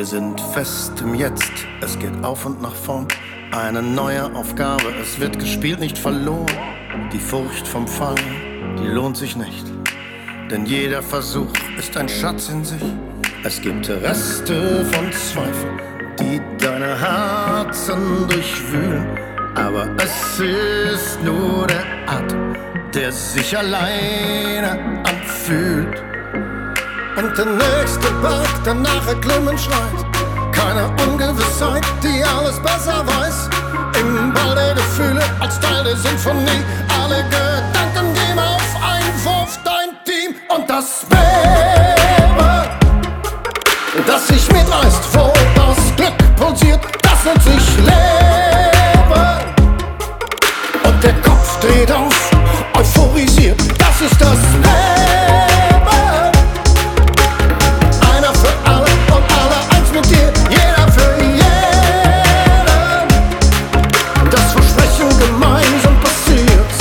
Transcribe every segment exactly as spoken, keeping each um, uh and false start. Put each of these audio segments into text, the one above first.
Wir sind fest im Jetzt, es geht auf und nach vorn. Eine neue Aufgabe, es wird gespielt, nicht verloren. Die Furcht vom Fall, die lohnt sich nicht. Denn jeder Versuch ist ein Schatz in sich. Es gibt Reste von Zweifel, die deine Herzen durchwühlen. Aber es ist nur der Atem, der sich alleine anfühlt. Und der nächste Berg, der nach Erklimmen schreit. Keine Ungewissheit, die alles besser weiß. Im Ball der Gefühle, als Teil der Sinfonie. Alle Gedanken gehen auf einen Wurf, dein Team. Und das Beben, das sich mitreißt, wo das Glück pulsiert, das nennt sich Leben. Und der Kopf dreht auf, euphorisiert, das ist das Leben. Einer für alle und alle eins mit dir, jeder für jeden. Das Versprechen gemeinsam passiert.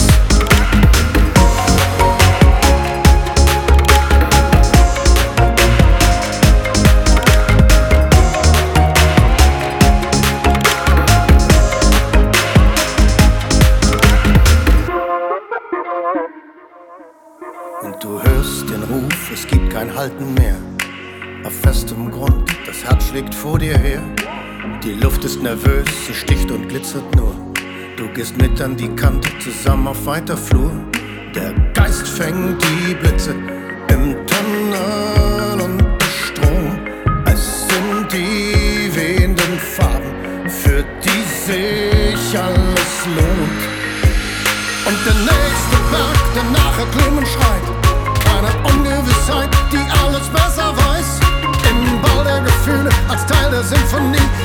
Und du hörst den Ruf, es gibt kein Halten mehr. Auf festem Grund, das Herz schlägt vor dir her. Die Luft ist nervös, sie sticht und glitzert nur. Du gehst mit an die Kante, zusammen auf weiter Flur. Der Geist fängt die Blitze im Tunnel und der Strom. Es sind die wehenden Farben, für die sich alles lohnt. Und der nächste Berg, der nach Erklimmen schreit. Keine Ungewissheit, die alles besser weiß. Im Ball der Gefühle, als Teil der Sinfonie.